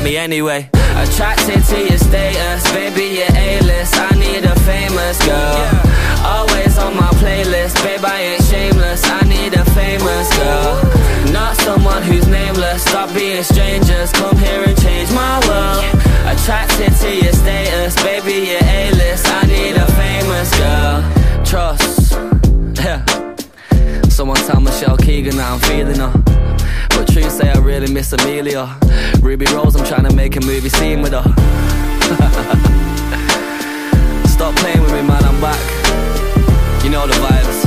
like me anyway. Attracted to your status, baby, you're A-list. I need a famous girl, always on my playlist. Babe, I ain't shameless, I need a famous girl, not someone who's nameless. Stop being strangers, come here and change my world. Attracted to your status, baby, you're A-list. I need a famous girl. Trust, yeah. Someone tell Michelle Keegan that I'm feeling her, but truth say I really miss Amelia. Ruby Rose, I'm trying to make a movie scene with her. Stop playing with me, man, I'm back. You know the vibes.